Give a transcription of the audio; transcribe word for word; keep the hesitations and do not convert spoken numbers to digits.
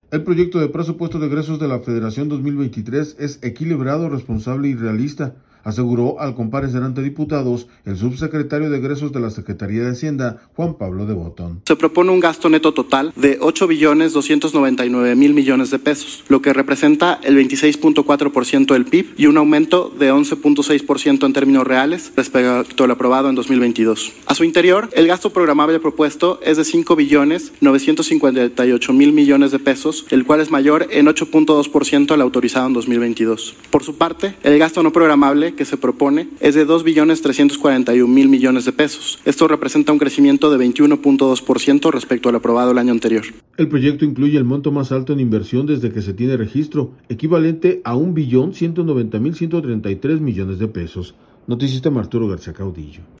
El proyecto de presupuesto de egresos de la Federación dos mil veintitrés es equilibrado, responsable y realista, aseguró al comparecer ante diputados el subsecretario de egresos de la Secretaría de Hacienda, Juan Pablo de Botón. Se propone un gasto neto total de ocho billones doscientos noventa y nueve mil millones de pesos, lo que representa el veintiséis punto cuatro por ciento del P I B y un aumento de once punto seis por ciento en términos reales respecto al aprobado en dos mil veintidós. A su interior, el gasto programable propuesto es de cinco billones novecientos cincuenta y ocho mil millones de pesos, el cual es mayor en ocho punto dos por ciento al autorizado en dos mil veintidós. Por su parte, el gasto no programable que se propone es de dos billones trescientos cuarenta y un mil millones de pesos. Esto representa un crecimiento de veintiuno punto dos por ciento respecto al aprobado el año anterior. El proyecto incluye el monto más alto en inversión desde que se tiene registro, equivalente a un billón ciento noventa mil ciento treinta y tres millones de pesos. Noticista Arturo García Caudillo.